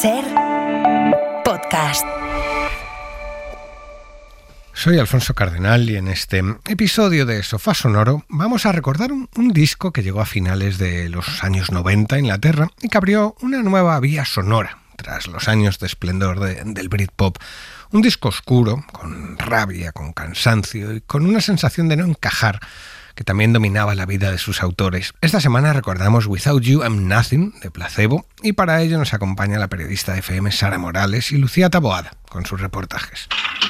SER Podcast. Soy Alfonso Cardenal y en este episodio de Sofá Sonoro vamos a recordar un disco que llegó a finales de los años 90 en Inglaterra y que abrió una nueva vía sonora tras los años de esplendor del Britpop. Un disco oscuro, con rabia, con cansancio y con una sensación de no encajar que también dominaba la vida de sus autores. Esta semana recordamos Without You I'm Nothing, de Placebo, y para ello nos acompaña la periodista de FM Sara Morales y Lucía Taboada con sus reportajes.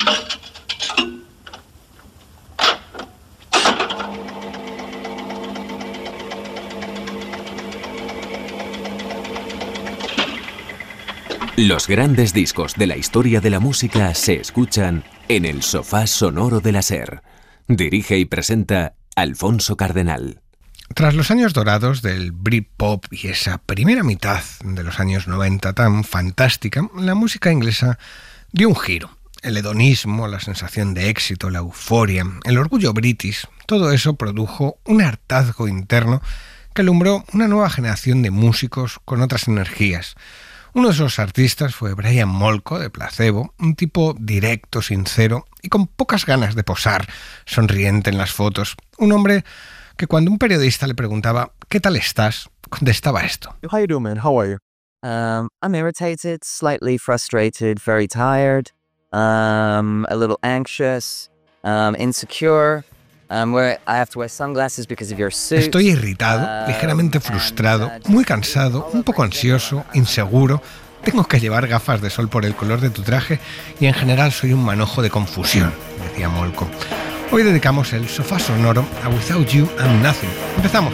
Los grandes discos de la historia de la música se escuchan en el Sofá Sonoro de la SER. Dirige y presenta Alfonso Cardenal. Tras los años dorados del Britpop y esa primera mitad de los años 90 tan fantástica, la música inglesa dio un giro. El hedonismo, la sensación de éxito, la euforia, el orgullo british, todo eso produjo un hartazgo interno que alumbró una nueva generación de músicos con otras energías. Uno de esos artistas fue Brian Molko, de Placebo, un tipo directo, sincero y con pocas ganas de posar, sonriente en las fotos. Un hombre que cuando un periodista le preguntaba ¿qué tal estás?, contestaba esto. How you doing, man? How are you? I'm irritated, slightly frustrated, very tired, a little anxious, insecure. Where I have to wear sunglasses because of your suit. Estoy irritado, ligeramente frustrado, muy cansado, un poco ansioso, inseguro. Tengo que llevar gafas de sol por el color de tu traje y en general soy un manojo de confusión, decía Molko. Hoy dedicamos el Sofá Sonoro a Without You I'm Nothing. Empezamos.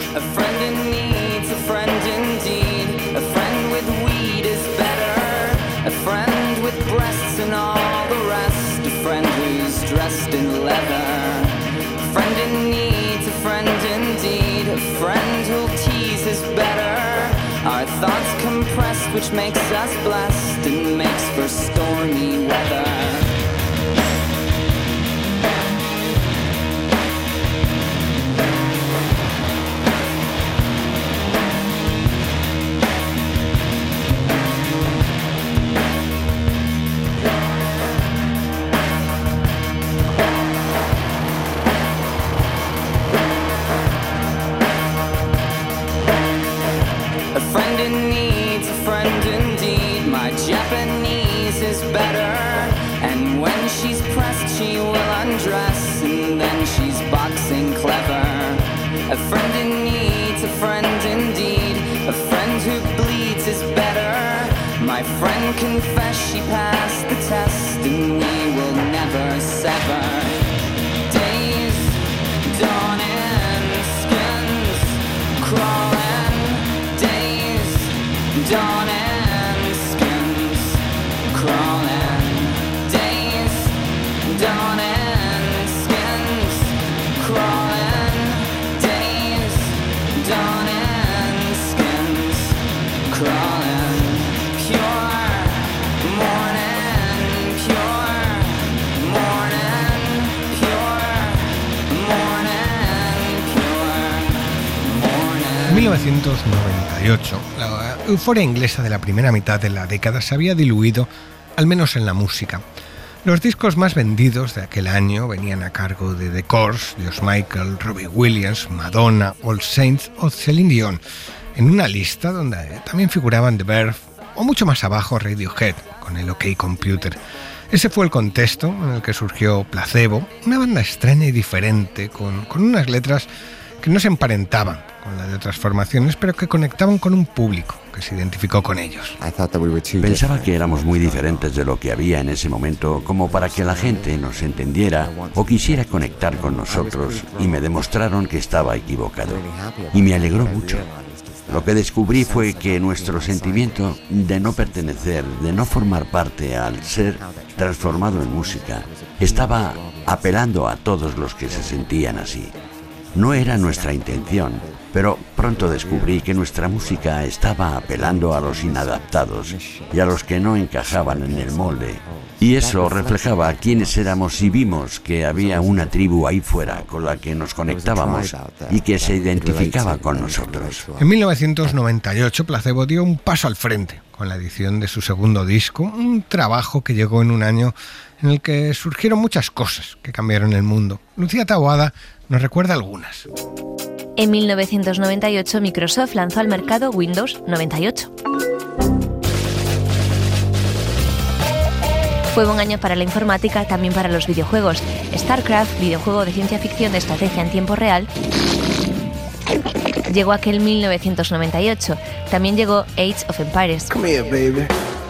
Our thoughts compressed, which makes us blessed and makes for stormy weather. A friend in need's a friend indeed. A friend who bleeds is better. My friend confessed she passed the test and we will never sever. Days dawning, skins crawling. Days dawning, skins crawling. Days dawning, skins crawling. En 1998, la euforia inglesa de la primera mitad de la década se había diluido, al menos en la música. Los discos más vendidos de aquel año venían a cargo de The Corrs, George Michael, Robbie Williams, Madonna, All Saints o Celine Dion, en una lista donde también figuraban The Verve o mucho más abajo Radiohead con el OK Computer. Ese fue el contexto en el que surgió Placebo, una banda extraña y diferente, con unas letras que no se emparentaban con las de otras formaciones, pero que conectaban con un público que se identificó con ellos. Pensaba que éramos muy diferentes de lo que había en ese momento, como para que la gente nos entendiera o quisiera conectar con nosotros, y me demostraron que estaba equivocado. Y me alegró mucho. Lo que descubrí fue que nuestro sentimiento de no pertenecer, de no formar parte al ser transformado en música, estaba apelando a todos los que se sentían así. No era nuestra intención, pero pronto descubrí que nuestra música estaba apelando a los inadaptados y a los que no encajaban en el molde. Y eso reflejaba quiénes éramos y vimos que había una tribu ahí fuera con la que nos conectábamos y que se identificaba con nosotros. En 1998, Placebo dio un paso al frente con la edición de su segundo disco, un trabajo que llegó en un año en el que surgieron muchas cosas que cambiaron el mundo. Lucía Taboada nos recuerda algunas. En 1998, Microsoft lanzó al mercado Windows 98. Fue un año para la informática, también para los videojuegos. StarCraft, videojuego de ciencia ficción de estrategia en tiempo real, llegó aquel 1998. También llegó Age of Empires. Come here, baby.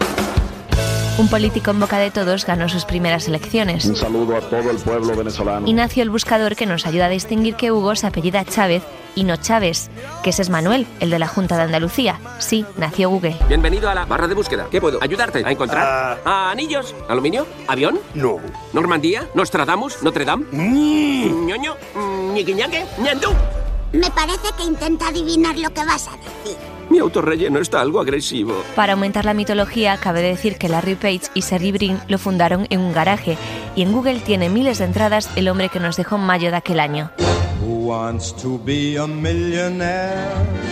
Un político en boca de todos ganó sus primeras elecciones. Un saludo a todo el pueblo venezolano. Y nació el buscador que nos ayuda a distinguir que Hugo se apellida Chávez y no Chávez, que ese es Manuel, el de la Junta de Andalucía. Sí, nació Google. Bienvenido a la barra de búsqueda. ¿Qué puedo ayudarte a encontrar? ¿Anillos? ¿Aluminio? ¿Avión? No. ¿Normandía? ¿Nostradamus? ¿Notre Dame? ¿Ñoño? ¿Ñiquiñaque? ¿Ñandú? Me parece que intenta adivinar lo que vas a decir. Mi autorrelleno está algo agresivo. Para aumentar la mitología, cabe decir que Larry Page y Sergey Brin lo fundaron en un garaje, y en Google tiene miles de entradas el hombre que nos dejó en mayo de aquel año. Who wants to be a millionaire?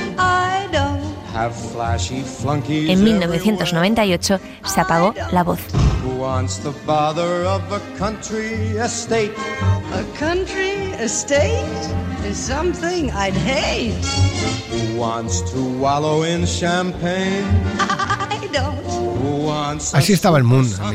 I don't. Have flashy flunkies. En 1998 se apagó la voz. Who wants the bother of a country estate? A country estate is something I'd hate. Who wants to wallow in champagne? I don't. Así estaba el mundo en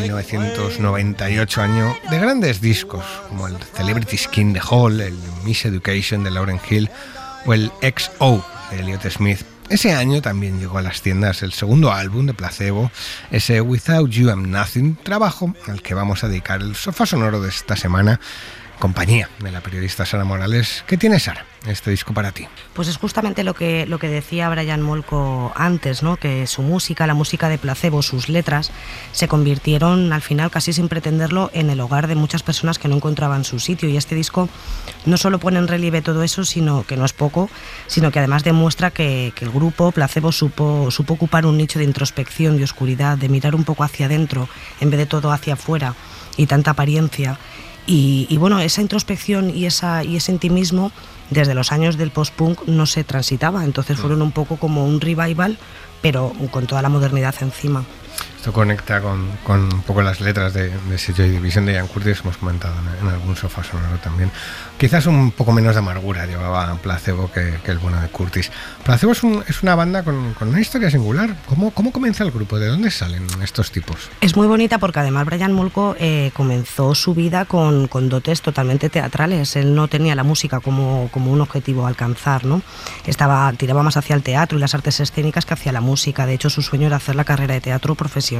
1998, año de grandes discos como el Celebrity Skin de Hall, el Miss Education de Lauryn Hill o el XO de Elliott Smith. Ese año también llegó a las tiendas el segundo álbum de Placebo, ese Without You I'm Nothing, trabajo al que vamos a dedicar el sofá sonoro de esta semana, compañía de la periodista Sara Morales. ¿Qué tiene, Sara, este disco para ti? Pues es justamente lo que decía Brian Molko antes, ¿no? Que su música, la música de Placebo, sus letras, se convirtieron al final, casi sin pretenderlo, en el hogar de muchas personas que no encontraban su sitio. Y este disco no solo pone en relieve todo eso, sino que no es poco, sino que además demuestra que el grupo Placebo supo ocupar un nicho de introspección, de oscuridad, de mirar un poco hacia adentro en vez de todo hacia afuera y tanta apariencia. Y bueno, esa introspección y ese intimismo desde los años del post-punk no se transitaba, entonces fueron un poco como un revival, pero con toda la modernidad encima. Esto conecta con un poco las letras de ese Joy Division de Ian Curtis, hemos comentado en algún sofá sonoro también. Quizás un poco menos de amargura llevaba Placebo que el bueno de Curtis. Placebo es una banda con una historia singular. ¿Cómo comienza el grupo? ¿De dónde salen estos tipos? Es muy bonita porque además Brian Molko comenzó su vida con dotes totalmente teatrales. Él no tenía la música como un objetivo a alcanzar, ¿no? Tiraba más hacia el teatro y las artes escénicas que hacia la música. De hecho, su sueño era hacer la carrera de teatro profesional.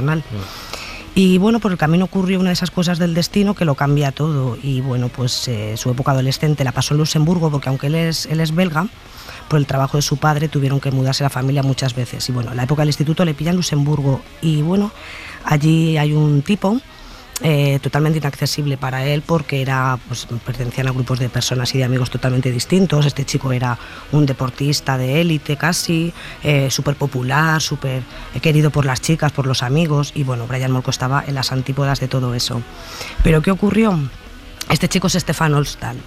Y bueno, por el camino ocurrió una de esas cosas del destino que lo cambia todo. Y bueno, pues su época adolescente la pasó en Luxemburgo, porque aunque él es belga, por el trabajo de su padre tuvieron que mudarse la familia muchas veces. Y bueno, la época del instituto le pilla en Luxemburgo. Y bueno, allí hay un tipo totalmente inaccesible para él, porque pertenecían a grupos de personas y de amigos totalmente distintos. Este chico era un deportista de élite casi, súper popular, súper querido por las chicas, por los amigos, y bueno, Brian Molko estaba en las antípodas de todo eso. Pero ¿qué ocurrió? Este chico es Stefan Olsdal,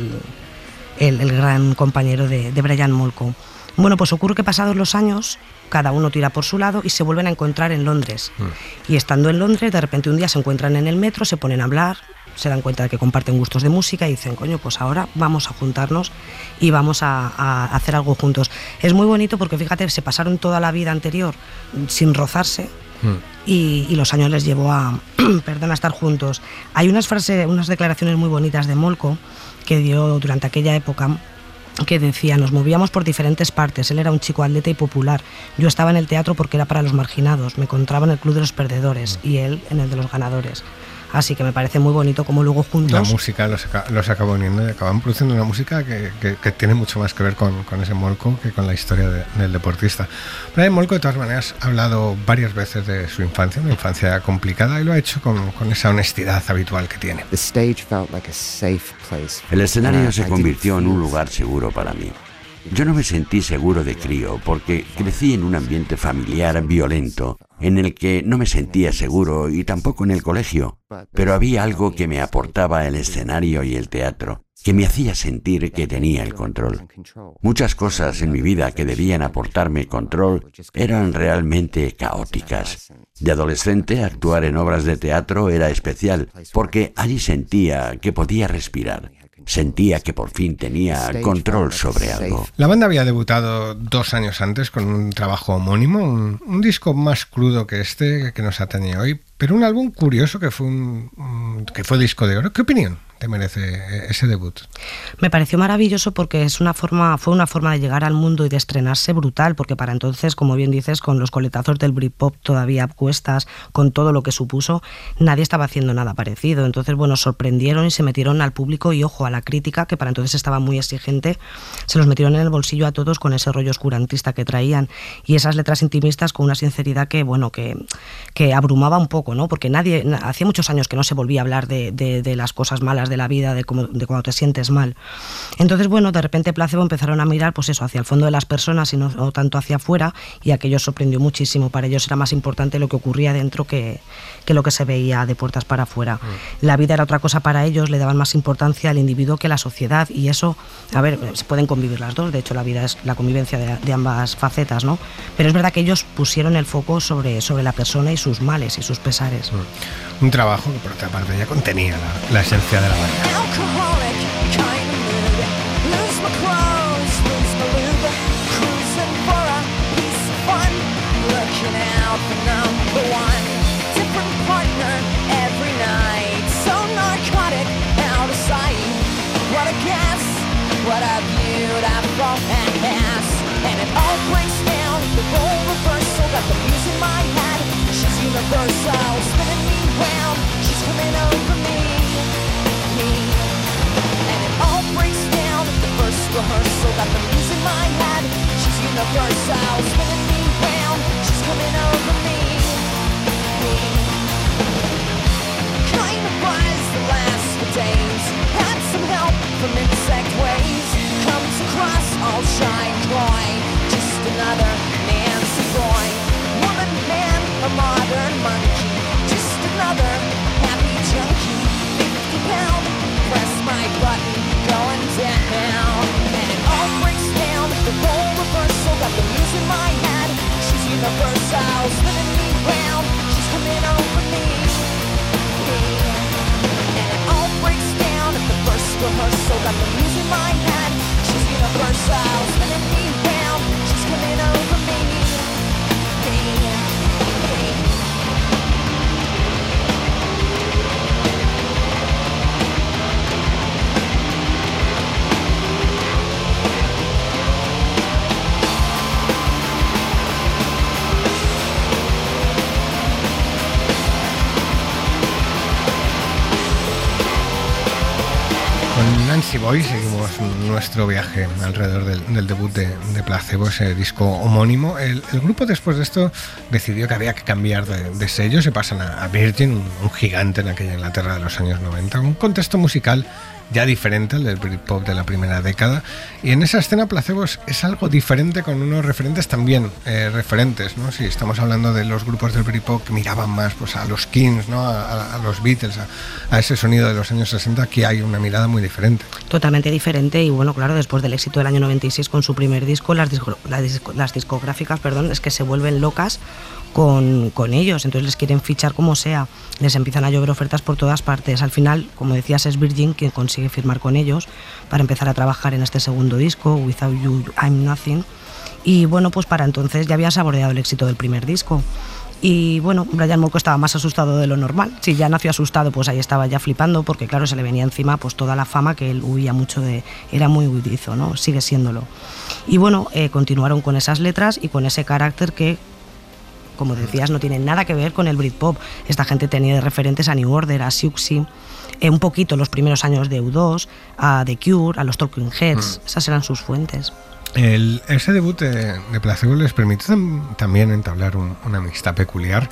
el gran compañero de Brian Molko. Bueno, pues ocurre que pasados los años, cada uno tira por su lado y se vuelven a encontrar en Londres. Y estando en Londres, de repente un día se encuentran en el metro, se ponen a hablar, se dan cuenta de que comparten gustos de música y dicen, coño, pues ahora vamos a juntarnos y vamos a hacer algo juntos. Es muy bonito porque, fíjate, se pasaron toda la vida anterior sin rozarse y los años les llevó a estar juntos. Hay unas declaraciones muy bonitas de Molko que dio durante aquella época, que decía: nos movíamos por diferentes partes, él era un chico atleta y popular, yo estaba en el teatro porque era para los marginados, me encontraba en el club de los perdedores y él en el de los ganadores. Así que me parece muy bonito como luego juntos... La música los acaba uniendo y acaban produciendo una música que tiene mucho más que ver con ese Molko que con la historia del deportista. Brian Molko, de todas maneras, ha hablado varias veces de su infancia, una infancia complicada, y lo ha hecho con esa honestidad habitual que tiene. El escenario se convirtió en un lugar seguro para mí. Yo no me sentí seguro de crío porque crecí en un ambiente familiar violento en el que no me sentía seguro y tampoco en el colegio, pero había algo que me aportaba el escenario y el teatro, que me hacía sentir que tenía el control. Muchas cosas en mi vida que debían aportarme control eran realmente caóticas. De adolescente, actuar en obras de teatro era especial porque allí sentía que podía respirar. Sentía que por fin tenía control sobre algo. La banda había debutado 2 años antes con un trabajo homónimo, un disco más crudo que este que nos atañe hoy, pero un álbum curioso que fue disco de oro. ¿Qué opinión te merece ese debut? Me pareció maravilloso porque fue una forma de llegar al mundo y de estrenarse brutal, porque para entonces, como bien dices, con los coletazos del Britpop todavía a cuestas, con todo lo que supuso, nadie estaba haciendo nada parecido. Entonces, bueno, sorprendieron y se metieron al público y, ojo, a la crítica, que para entonces estaba muy exigente, se los metieron en el bolsillo a todos con ese rollo oscurantista que traían y esas letras intimistas con una sinceridad que, bueno, que abrumaba un poco, ¿no? Porque hacía muchos años que no se volvía a hablar de las cosas malas de la vida, de cuando te sientes mal. Entonces, bueno, de repente Placebo empezaron a mirar, pues eso, hacia el fondo de las personas y no tanto hacia afuera, y aquello sorprendió muchísimo. Para ellos era más importante lo que ocurría dentro que lo que se veía de puertas para afuera. La vida era otra cosa para ellos, le daban más importancia al individuo que a la sociedad, y eso, a ver, se pueden convivir las dos, de hecho la vida es la convivencia de ambas facetas, ¿no? Pero es verdad que ellos pusieron el foco sobre la persona y sus males y sus pesares. Un trabajo que por otra parte ya contenía la esencia de la banda. What a beautiful ass. And it all breaks down, the role reversal. Got the muse in my head, she's universal. Spinning me round, she's coming over me. And it all breaks down, the first rehearsal. Got the muse in my head, she's universal. Spinning me round, she's coming over me. Kind of rise the last for days. Had some help from insect ways. Comes across all shy and coy. Just another Nancy boy. Woman, man, a modern monkey. Just another happy junkie. 50-pound, press my button, going down. And it all breaks down, the role reversal. Got the muse in my head, she's universal. Spinning me round, she's coming over me. And it all breaks down at the first rehearsal. Got the muse in my head, she's universal. Spinning me round, she's coming over me. Con Nancy Boy seguimos nuestro viaje alrededor del debut de Placebo, ese disco homónimo. El grupo después de esto decidió que había que cambiar de sello, se pasan a Virgin, un gigante en aquella Inglaterra de los años 90, un contexto musical ya diferente al del Britpop de la primera década, y en esa escena Placebo es algo diferente, con unos referentes también referentes, ¿no? Si estamos hablando de los grupos del Britpop que miraban más pues a los Kings, ¿no? a los Beatles, a ese sonido de los años 60, aquí hay una mirada muy diferente. Totalmente diferente, y bueno, claro, después del éxito del año 96 con su primer disco, las discográficas, es que se vuelven locas con ellos, entonces les quieren fichar como sea, les empiezan a llover ofertas por todas partes. Al final, como decías, es Virgin quien consigue firmar con ellos para empezar a trabajar en este segundo disco, Without You I'm Nothing, y bueno, pues para entonces ya había saboreado el éxito del primer disco. Y bueno, Brian Molko estaba más asustado de lo normal. Si ya nació asustado, pues ahí estaba ya flipando, porque claro, se le venía encima pues toda la fama que él huía mucho de, era muy huidizo, ¿no? Sigue siéndolo. Y bueno, continuaron con esas letras y con ese carácter que, como decías, no tiene nada que ver con el Britpop. Esta gente tenía de referentes a New Order, a Siouxsie, un poquito los primeros años de U2, a The Cure, a los Talking Heads. Esas eran sus fuentes. Ese debut de Placebo les permitió también entablar una amistad peculiar.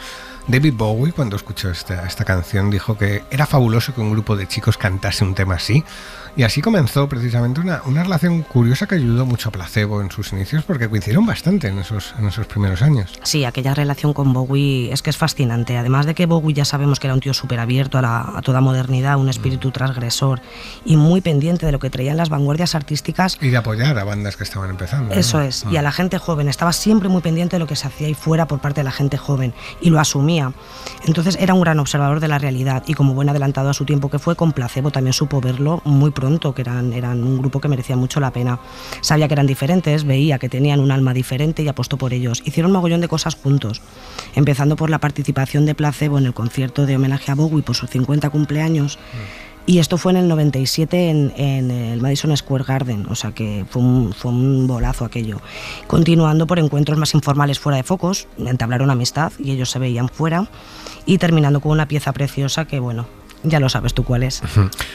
David Bowie, cuando escuchó esta canción, dijo que era fabuloso que un grupo de chicos cantase un tema así. Y así comenzó precisamente una relación curiosa que ayudó mucho a Placebo en sus inicios, porque coincidieron bastante en esos primeros años. Sí, aquella relación con Bowie es que es fascinante. Además de que Bowie ya sabemos que era un tío súper abierto a toda modernidad, un espíritu transgresor y muy pendiente de lo que traían las vanguardias artísticas. Y de apoyar a bandas que estaban empezando. Eso es, y a la gente joven. Estaba siempre muy pendiente de lo que se hacía ahí fuera por parte de la gente joven y lo asumía. Entonces era un gran observador de la realidad y como buen adelantado a su tiempo que fue, con Placebo también supo verlo muy pronto, que eran un grupo que merecía mucho la pena. Sabía que eran diferentes, veía que tenían un alma diferente y apostó por ellos. Hicieron un mogollón de cosas juntos, empezando por la participación de Placebo en el concierto de homenaje a Bowie por sus 50 cumpleaños. Y esto fue en el 97 en el Madison Square Garden, o sea que fue un bolazo aquello. Continuando por encuentros más informales fuera de focos, entablaron amistad y ellos se veían fuera, y terminando con una pieza preciosa que, bueno, ya lo sabes tú cuál es.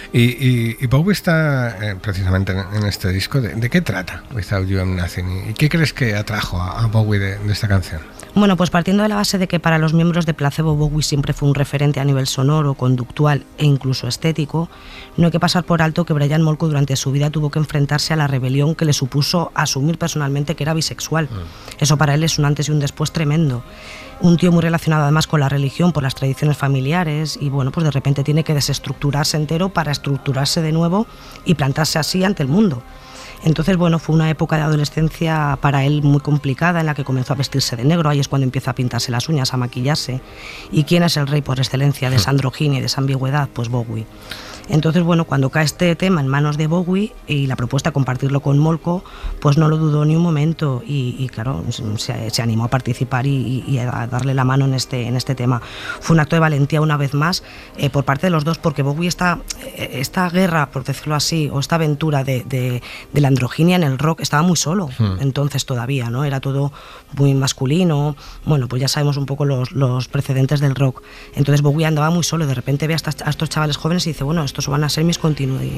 Y Bowie está precisamente en este disco. ¿De qué trata Without You I'm Nothing? ¿Y qué crees que atrajo a Bowie de esta canción? Bueno, pues partiendo de la base de que para los miembros de Placebo Bowie siempre fue un referente a nivel sonoro, conductual e incluso estético, no hay que pasar por alto que Brian Molko durante su vida tuvo que enfrentarse a la rebelión que le supuso asumir personalmente que era bisexual. Eso para él es un antes y un después tremendo. Un tío muy relacionado además con la religión, por las tradiciones familiares, y bueno, pues de repente tiene que desestructurarse entero para estructurarse de nuevo y plantarse así ante el mundo. Entonces, bueno, fue una época de adolescencia para él muy complicada, en la que comenzó a vestirse de negro. Ahí es cuando empieza a pintarse las uñas, a maquillarse. ¿Y quién es el rey por excelencia de esa androginia y de esa ambigüedad? Pues Bowie. Entonces, bueno, cuando cae este tema en manos de Bowie y la propuesta de compartirlo con Molko, pues no lo dudó ni un momento y claro, se animó a participar y a darle la mano en este tema. Fue un acto de valentía una vez más por parte de los dos, porque Bowie esta guerra, por decirlo así, o esta aventura de la androginia en el rock, estaba muy solo, entonces todavía, ¿no? Era todo muy masculino. Bueno, pues ya sabemos un poco los precedentes del rock. Entonces Bowie andaba muy solo y de repente ve a estos chavales jóvenes y dice, bueno, estos van a ser mis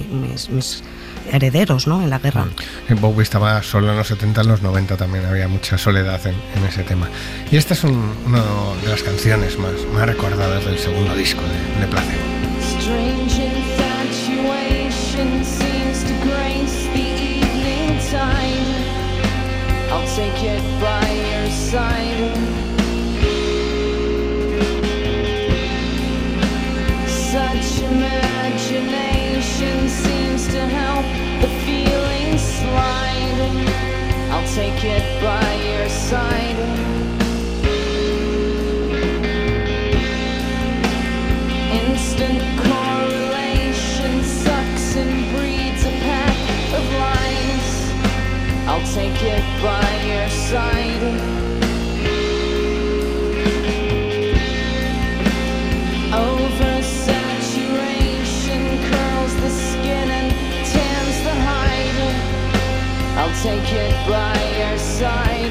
herederos, ¿no?, en la guerra. Bowie estaba solo en los 70, en los 90 también había mucha soledad en ese tema. Y esta es una de las canciones más recordadas del segundo disco de Placebo. Strange infatuation seems to grace the evening time. I'll take it by your side. Such imagination seems to help the feelings slide. I'll take it by your side. Instant correlation sucks and breeds a pack of lies. I'll take it by your side. Oversaturation curls the skin and tans the hide. I'll take it by your side.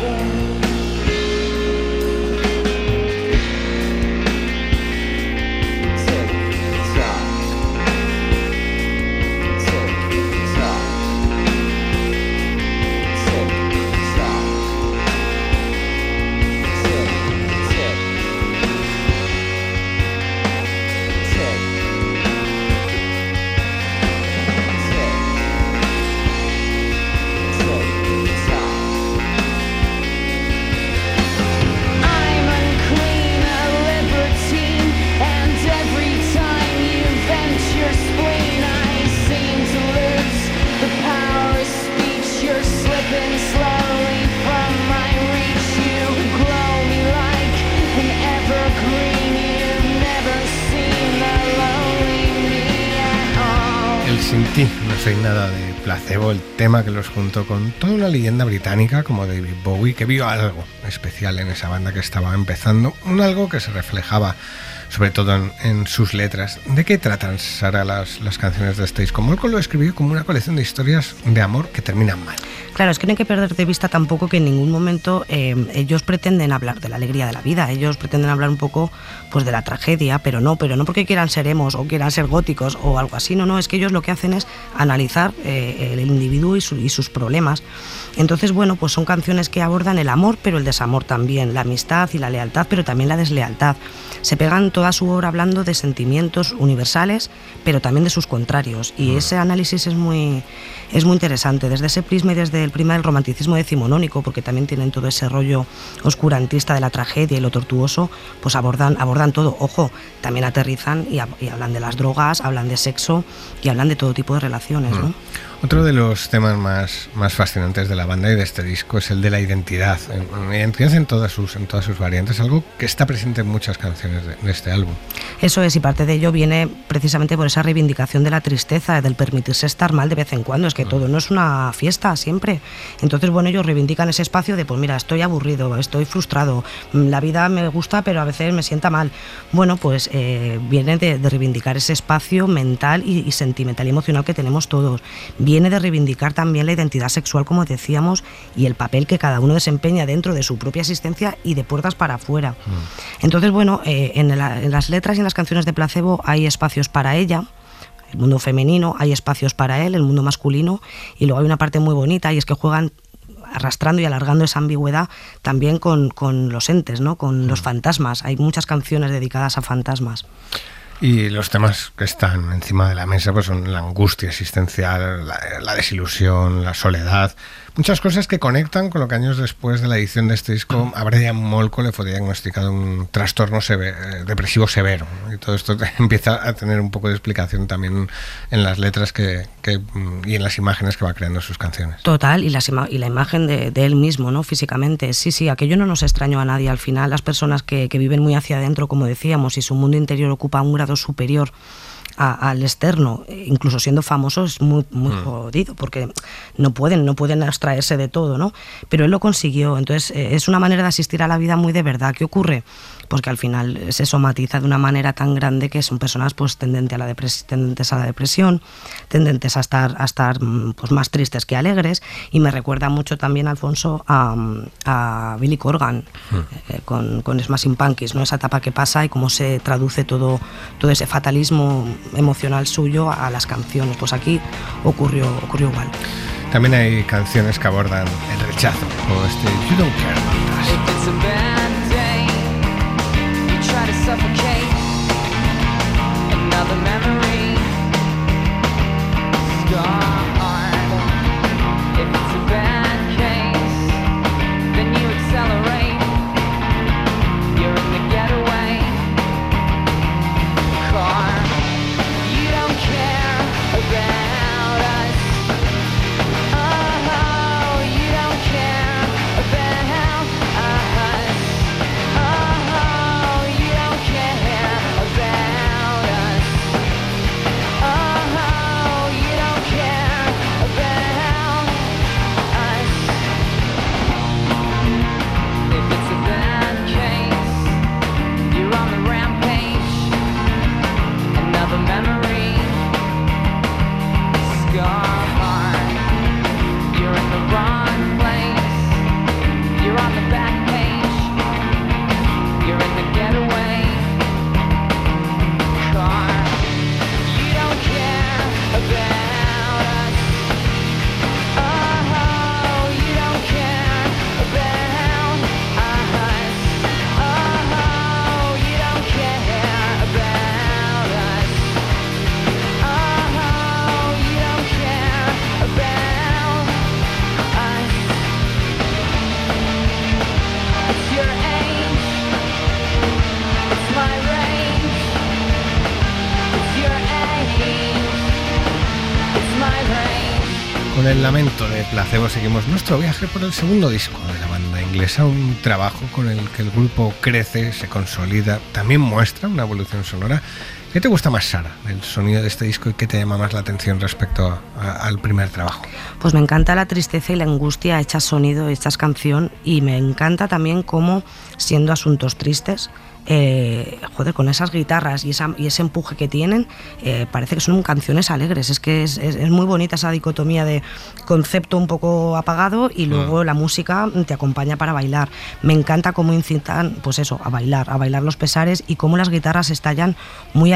Sin ti no soy nada de Placebo, el tema que los juntó con toda una leyenda británica como David Bowie, que vio algo especial en esa banda que estaba empezando, un algo que se reflejaba sobre todo en sus letras. ¿De qué tratan, Sara, las canciones de este disco? Molko lo escribió como una colección de historias de amor que terminan mal. Claro, es que no hay que perder de vista tampoco que en ningún momento ellos pretenden hablar de la alegría de la vida. Ellos pretenden hablar un poco pues de la tragedia, pero no porque quieran ser emos o quieran ser góticos o algo así. No, es que ellos lo que hacen es analizar el individuo y sus problemas. Entonces, bueno, pues son canciones que abordan el amor, pero el desamor también, la amistad y la lealtad, pero también la deslealtad. Se pegan toda su obra hablando de sentimientos universales, pero también de sus contrarios. Y ese análisis es muy interesante, desde ese prisma y desde el prisma del romanticismo decimonónico, porque también tienen todo ese rollo oscurantista de la tragedia y lo tortuoso, pues abordan todo. Ojo, también aterrizan y hablan de las drogas, hablan de sexo y hablan de todo tipo de relaciones, ¿no? Otro de los temas más fascinantes de la banda y de este disco es el de la identidad. Identidad en todas sus variantes, algo que está presente en muchas canciones de este álbum. Eso es, y parte de ello viene precisamente por esa reivindicación de la tristeza, del permitirse estar mal de vez en cuando. Es que todo no es una fiesta siempre. Entonces, bueno, ellos reivindican ese espacio de, pues mira, estoy aburrido, estoy frustrado, la vida me gusta pero a veces me sienta mal. Bueno, pues viene de reivindicar ese espacio mental y sentimental y emocional que tenemos todos. Viene de reivindicar también la identidad sexual, como decíamos, y el papel que cada uno desempeña dentro de su propia existencia y de puertas para afuera. Entonces, bueno, en las letras y en las canciones de Placebo hay espacios para ella, el mundo femenino, hay espacios para él, el mundo masculino, y luego hay una parte muy bonita, y es que juegan arrastrando y alargando esa ambigüedad también con los entes, ¿no? Con los fantasmas. Hay muchas canciones dedicadas a fantasmas. Y los temas que están encima de la mesa pues son la angustia existencial, la desilusión, la soledad, muchas cosas que conectan con lo que años después de la edición de este disco a Brian Molko le fue diagnosticado un trastorno depresivo severo, ¿no? Y todo esto empieza a tener un poco de explicación también en las letras y en las imágenes que va creando sus canciones. Total, y la imagen de él mismo, ¿no? Físicamente. Sí, aquello no nos extrañó a nadie. Al final, las personas que viven muy hacia adentro, como decíamos, y su mundo interior ocupa un grado superior al externo, incluso siendo famosos, es muy jodido, porque no pueden abstraerse de todo, ¿no? Pero él lo consiguió. Entonces es una manera de asistir a la vida muy de verdad. ¿Qué ocurre? Pues que al final se somatiza de una manera tan grande que son personas pues tendentes a la depresión, tendentes a estar pues más tristes que alegres, y me recuerda mucho también, Alfonso, a Billy Corgan con Smashing Pumpkins, ¿no? Esa etapa que pasa y cómo se traduce todo ese fatalismo emocional suyo a las canciones. Pues aquí ocurrió igual. También hay canciones que abordan el rechazo, o este You Don't Care About Us. Try to suffocate another memory scarred. If it's a bad case, then you accelerate. You're in the getaway car. You don't care about us. Oh, you don't care about us. Oh, you don't care about us. Oh, you don't care about us. If it's a bad case, you're on the rampage. Another memory scarred. You're in the wrong place. You're on the back page. You're in the getaway car. You don't care about us. Oh, you don't care about us. Oh, you don't care about us. Oh, you don't care about us. It's your age. It's my range. It's your age. It's my range. Con el lamento de Placebo seguimos nuestro viaje por el segundo disco de la banda inglesa, un trabajo con el que el grupo crece, se consolida, también muestra una evolución sonora. ¿Qué te gusta más, Sara, del sonido de este disco, y qué te llama más la atención respecto al primer trabajo? Pues me encanta la tristeza y la angustia hechas sonido, hechas canción, y me encanta también cómo, siendo asuntos tristes, con esas guitarras y ese empuje que tienen, parece que son canciones alegres. Es que es muy bonita esa dicotomía de concepto un poco apagado y luego la música te acompaña para bailar. Me encanta cómo incitan, pues eso, a bailar los pesares, y cómo las guitarras estallan muy al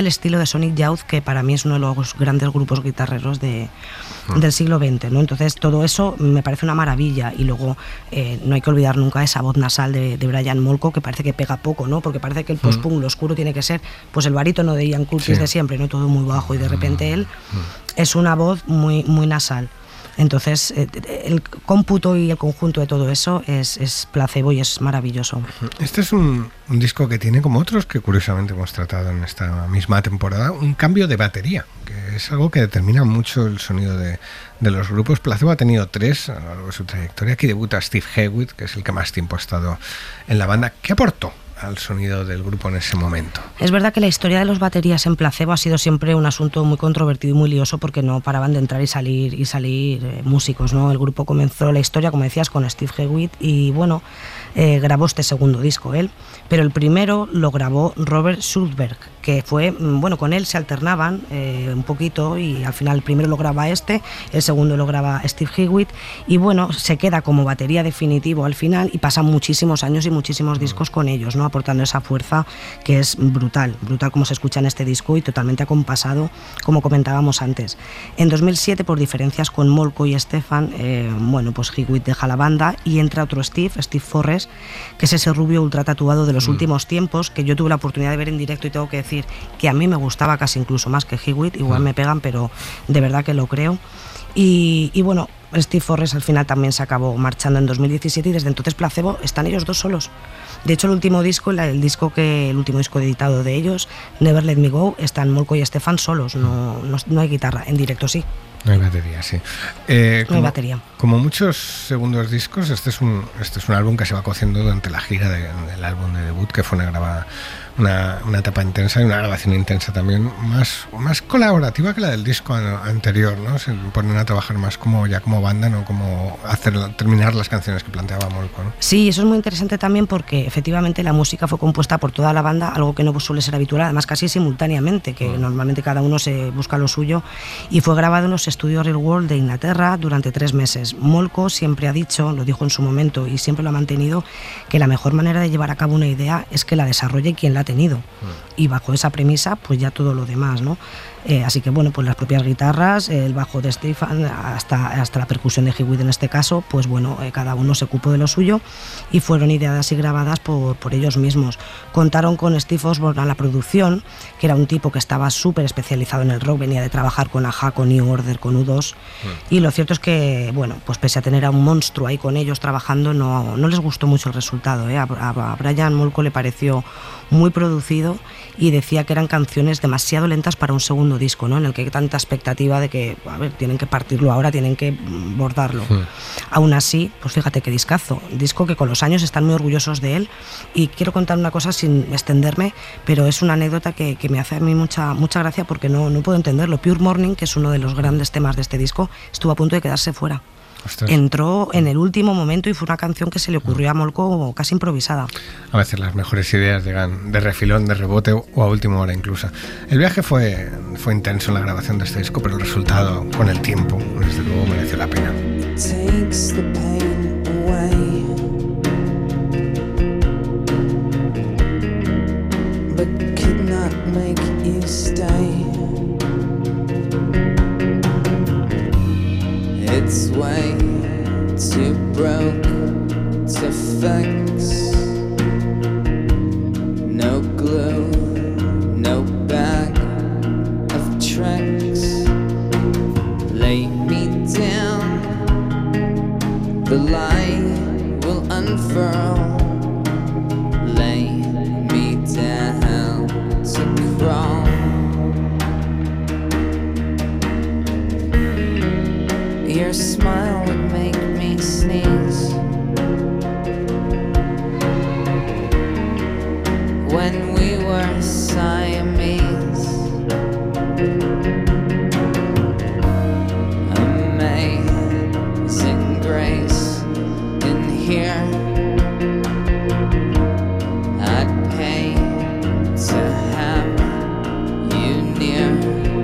estilo de Sonic Youth, que para mí es uno de los grandes grupos guitarreros del siglo XX, ¿no? Entonces todo eso me parece una maravilla, y luego no hay que olvidar nunca esa voz nasal de Brian Molko, que parece que pega poco, ¿no? Porque parece que el post-punk, lo oscuro, tiene que ser pues el barítono de Ian Curtis de siempre, ¿no? Todo muy bajo, y de repente él es una voz muy, muy nasal. Entonces, el cómputo y el conjunto de todo eso es placebo y es maravilloso. Este es un disco que tiene, como otros que curiosamente hemos tratado en esta misma temporada, un cambio de batería, que es algo que determina mucho el sonido de los grupos. Placebo ha tenido 3 a lo largo de su trayectoria. Aquí debuta Steve Hewitt, que es el que más tiempo ha estado en la banda. ¿Qué aportó al sonido del grupo en ese momento? Es verdad que la historia de los baterías en Placebo ha sido siempre un asunto muy controvertido y muy lioso, porque no paraban de entrar y salir músicos, ¿no? El grupo comenzó la historia, como decías, con Steve Hewitt, y bueno, grabó este segundo disco él, pero el primero lo grabó Robert Schulberg, que fue, bueno, con él se alternaban un poquito, y al final el primero lo graba el segundo lo graba Steve Hewitt, y bueno, se queda como batería definitivo al final, y pasan muchísimos años y muchísimos discos con ellos, ¿no? Aportando esa fuerza que es brutal como se escucha en este disco, y totalmente acompasado, como comentábamos antes. En 2007, por diferencias con Molko y Stefan, bueno, pues Hewitt deja la banda y entra otro Steve Forrest, que es ese rubio ultra tatuado de los últimos tiempos, que yo tuve la oportunidad de ver en directo, y tengo que decir que a mí me gustaba casi incluso más que Hewitt. Igual me pegan, pero de verdad que lo creo. Y bueno, Steve Forrest al final también se acabó marchando en 2017, y desde entonces Placebo están ellos dos solos. De hecho, el último disco editado de ellos, Never Let Me Go, están Molko y Stefan solos, no hay guitarra, en directo sí. No hay batería, sí. No hay batería. Como muchos segundos discos, este es un álbum que se va cociendo durante la gira del álbum de debut, que fue una etapa intensa y una grabación intensa también, más colaborativa que la del disco anterior, ¿no? Se ponen a trabajar más como banda, no como terminar las canciones que planteaba Molko, ¿no? Sí, eso es muy interesante también, porque efectivamente la música fue compuesta por toda la banda, algo que no suele ser habitual, además casi simultáneamente, que normalmente cada uno se busca lo suyo, y fue grabado en los estudios Real World de Inglaterra durante 3 meses. Molko siempre ha dicho, lo dijo en su momento y siempre lo ha mantenido, que la mejor manera de llevar a cabo una idea es que la desarrolle quien la ha tenido, y bajo esa premisa pues ya todo lo demás, ¿no? Así que bueno, pues las propias guitarras, el bajo de Stefan, hasta la percusión de Hewitt en este caso, pues bueno, cada uno se ocupó de lo suyo, y fueron ideadas y grabadas por ellos mismos. Contaron con Steve Osborne a la producción, que era un tipo que estaba súper especializado en el rock, venía de trabajar con A.H.A., con New Order, con U2, y lo cierto es que, bueno, pues pese a tener a un monstruo ahí con ellos trabajando, no les gustó mucho el resultado, ¿eh? A Brian Molko le pareció muy producido, y decía que eran canciones demasiado lentas para un segundo disco, ¿no? En el que hay tanta expectativa de que, a ver, tienen que partirlo ahora, tienen que bordarlo. Aún así, pues fíjate qué discazo, disco que con los años están muy orgullosos de él. Y quiero contar una cosa sin extenderme, pero es una anécdota que me hace a mí mucha gracia, porque no puedo entenderlo. Pure Morning, que es uno de los grandes temas de este disco, estuvo a punto de quedarse fuera. Ostras. Entró en el último momento, y fue una canción que se le ocurrió a Molko casi improvisada. A veces las mejores ideas llegan de refilón, de rebote o a última hora incluso. El viaje fue intenso en la grabación de este disco, pero el resultado, con el tiempo, desde luego mereció la pena. Takes the pain away, but could not make you stay. It's way too broke to fix. No glue, no bag of tricks. Lay me down, the lie will unfurl. Lay me down to crawl. Your smile would make me sneeze. When we were Siamese, amazing grace in here. I'd pay to have you near.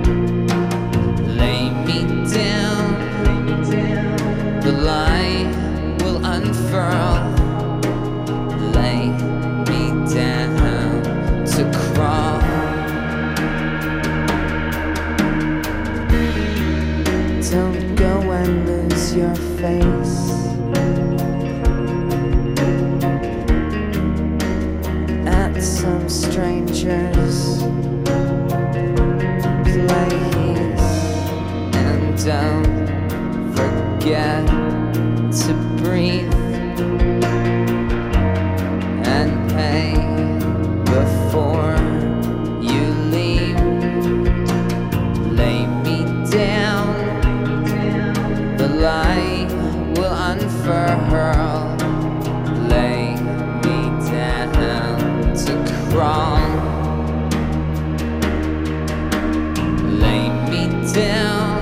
Lay me down, the lie will unfurl. Lay me down to crawl. met some strangers. Please, and don't forget to breathe and pay before you leave. Lay me down, the light will unfurl. Lay me down to crawl. Lay me down,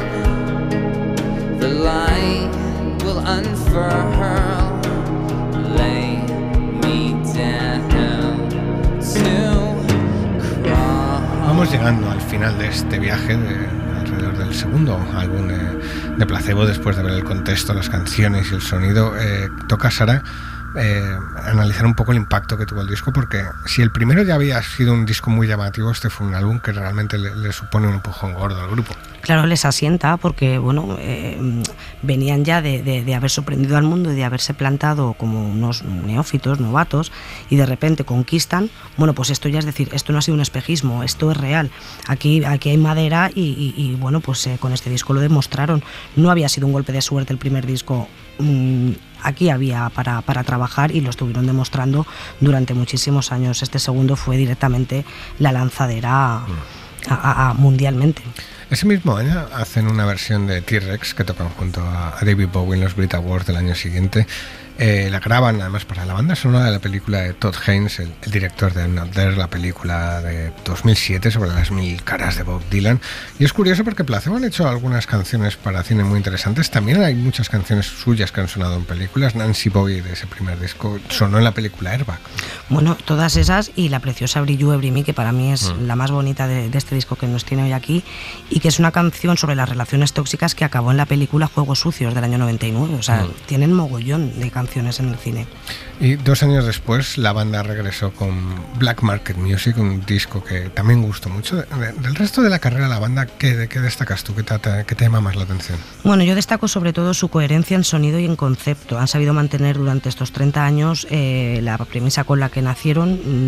the light will unfurl. Lay me down to crawl. Vamos llegando al final de este viaje alrededor del segundo álbum de Placebo. Después de ver el contexto, las canciones y el sonido, toca, Sara, analizar un poco el impacto que tuvo el disco, porque si el primero ya había sido un disco muy llamativo, este fue un álbum que realmente le supone un empujón gordo al grupo. Claro, les asienta porque bueno, venían ya de haber sorprendido al mundo y de haberse plantado como unos neófitos, novatos, y de repente conquistan. Bueno, pues esto ya es decir, esto no ha sido un espejismo, esto es real. Aquí hay madera y bueno, pues con este disco lo demostraron. No había sido un golpe de suerte el primer disco. Aquí había para trabajar y lo estuvieron demostrando durante muchísimos años. Este segundo fue directamente la lanzadera mundialmente. Ese mismo año hacen una versión de T-Rex que tocan junto a David Bowie en los Brit Awards del año siguiente. La graban además para la banda sonora de la película de Todd Haynes, el director de I'm Not There, la película de 2007 sobre las 1000 caras de Bob Dylan. Y es curioso porque Placebo han hecho algunas canciones para cine muy interesantes. También hay muchas canciones suyas que han sonado en películas. Nancy Bowie, de ese primer disco, sonó en la película Airbag. Bueno, todas esas y la preciosa Every You, Every Me, que para mí es la más bonita de este disco que nos tiene hoy aquí, y que es una canción sobre las relaciones tóxicas que acabó en la película Juegos Sucios del año 99. O sea, tienen mogollón de canciones en el cine. Y 2 años después la banda regresó con Black Market Music, un disco que también gustó mucho. Del resto de la carrera de la banda, ¿qué destacas tú? ¿Qué te llama más la atención? Bueno, yo destaco sobre todo su coherencia en sonido y en concepto. Han sabido mantener durante estos 30 años la premisa con la que nacieron.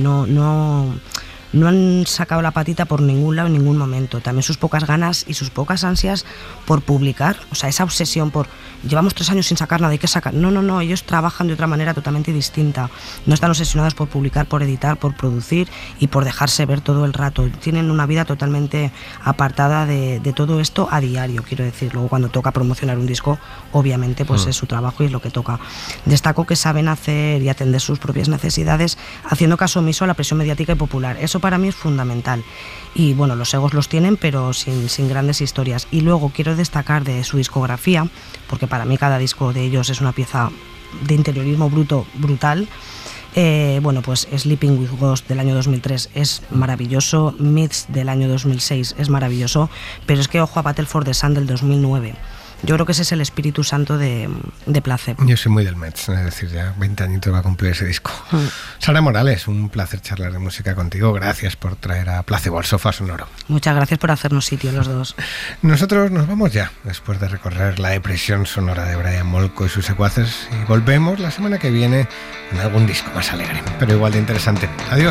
No han sacado la patita por ningún lado en ningún momento. También sus pocas ganas y sus pocas ansias por publicar, o sea, esa obsesión por llevamos 3 años sin sacar nada, hay que sacar. No, ellos trabajan de otra manera totalmente distinta. No están obsesionados por publicar, por editar, por producir y por dejarse ver todo el rato. Tienen una vida totalmente apartada de todo esto a diario, quiero decir. Luego cuando toca promocionar un disco, obviamente pues es su trabajo y es lo que toca. Destaco que saben hacer y atender sus propias necesidades haciendo caso omiso a la presión mediática y popular. Eso para mí es fundamental. Y bueno, los egos los tienen, pero sin grandes historias. Y luego quiero destacar de su discografía, porque para mí cada disco de ellos es una pieza de interiorismo brutal. Bueno, pues Sleeping with Ghost del año 2003 es maravilloso, Myths del año 2006 es maravilloso, pero es que ojo a Battle for the Sun del 2009. Yo creo que ese es el espíritu santo de Placebo. Yo soy muy del Mets, es decir, ya 20 añitos va a cumplir ese disco. Sara Morales, un placer charlar de música contigo. Gracias por traer a Placebo al Sofá Sonoro. Muchas gracias por hacernos sitio los dos. Nosotros nos vamos ya, después de recorrer la depresión sonora de Brian Molko y sus secuaces, y volvemos la semana que viene con algún disco más alegre, pero igual de interesante. Adiós.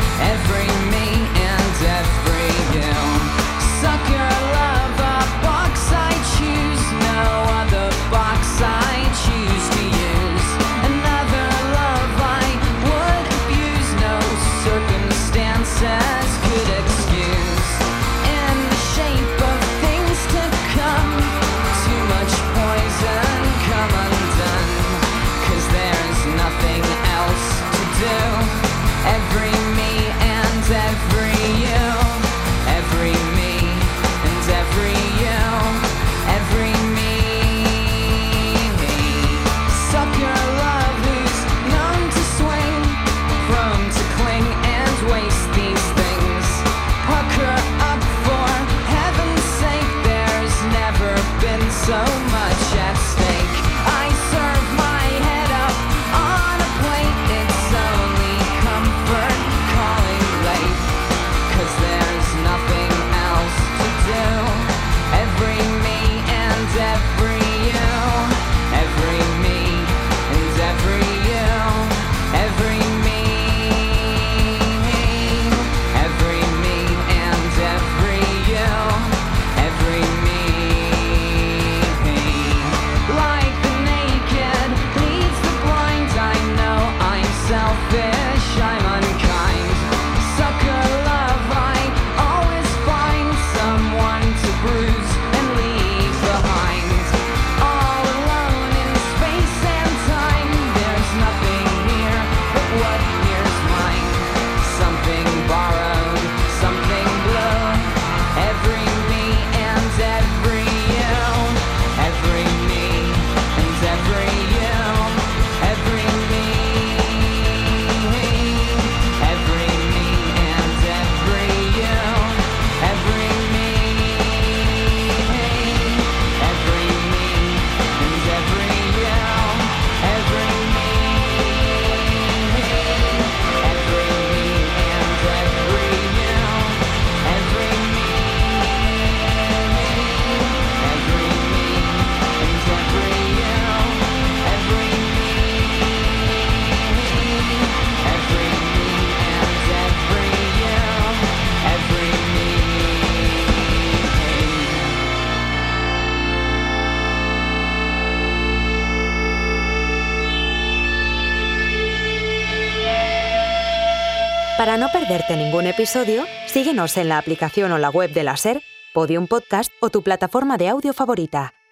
Every me and every you. Suck your love up. Para no perderte ningún episodio, síguenos en la aplicación o la web de la SER, Podium Podcast o tu plataforma de audio favorita.